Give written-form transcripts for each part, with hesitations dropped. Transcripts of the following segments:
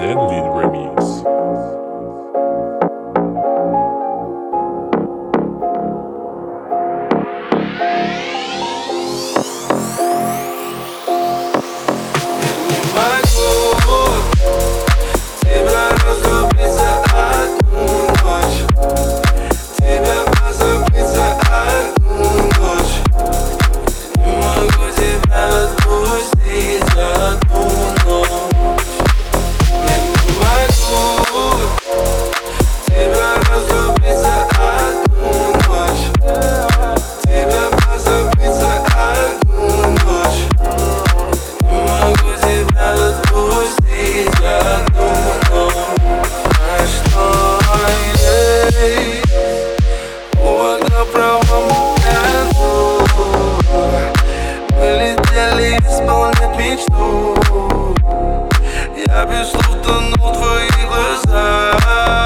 Zenly Remix. Исполнять мечту. Я без слов тону в твоих глазах.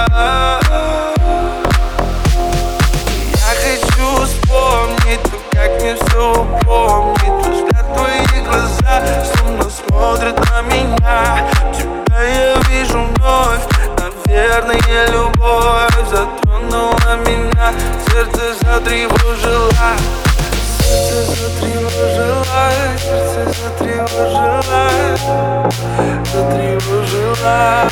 Я хочу вспомнить то, как мне все упомнить. Взгляд твоих глаза словно смотрят на меня. Тебя я вижу вновь. Наверное, любовь затронула меня. Сердце затревожило. Сердце затревожило, сердце затревожило, затревожило.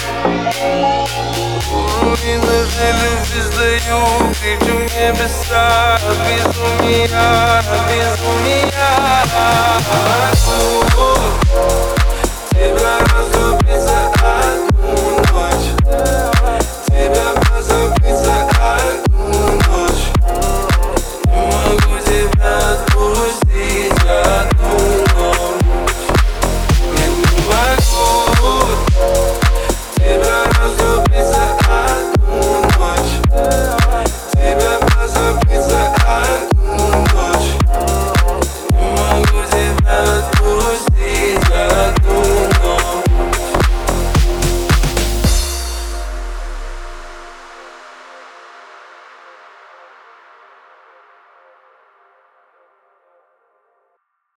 И даже любви сдаю, кричу в небеса. Безумия, безумия.